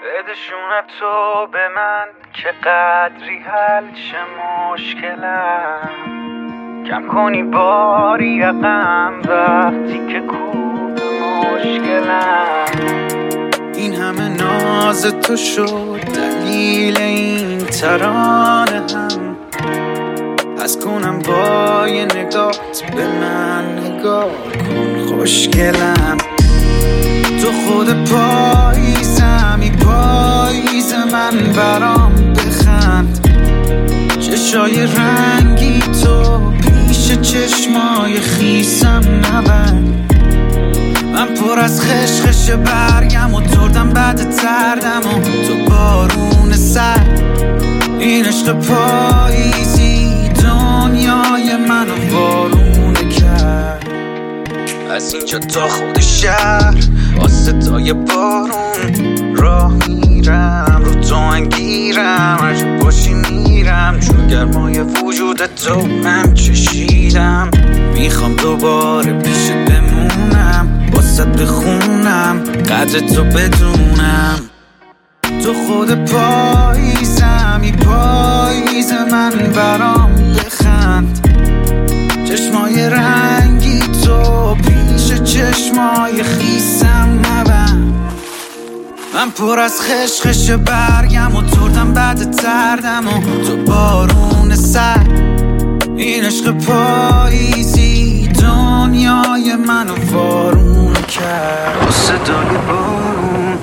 بدشون تو به من که قدری حل شه مشکلم، کم کنی باری رقم وقتی که کوب مشکلم. این همه ناز تو شد دلیل این ترانه هم، از کنم با یه نگاهت به من نگاه کن خوشگلم. تو خود پاییزمی، پاییز من برام بخند. چشای رنگی تو پیش چشمای خیسم نبند. من پر از خشخش برگم و تردم بعد تردم و تو بارون سر. این عشق پاییزی دنیای منو وارونه کرد. از اینجا تا خود شهر با صدای بارون راه میرم، رو تو انگیرم، هر جا باشی میرم، چون گرمای وجود تو من چشیدم. میخوام دوباره پیشت بمونم، واسه بخونم، قدر تو بدونم. تو خود پاییزمی، پاییز من برام بخند. چشمای رنگی تو پیش چشمای خیسم نبند. من پر از خشخش برگم و تردم بعد تردم و تو بارون سر. این عشق پاییزی دنیای منو وارون کرد. با صدای بارون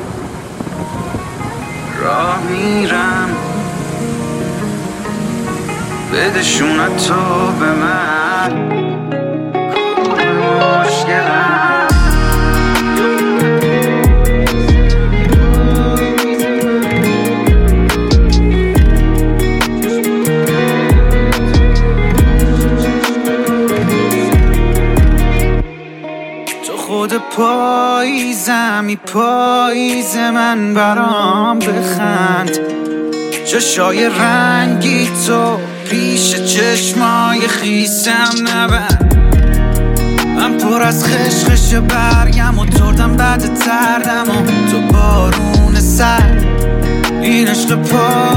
راه میرم، بدشون تو به من مشکلم. تو خود پاییزمی، پاییز من برام بخند. چشای رنگی تو پیش چشمای خیسم نبند. من پر از خشخش برگم و تردم بعد تردم و تو بارون سر. این عشق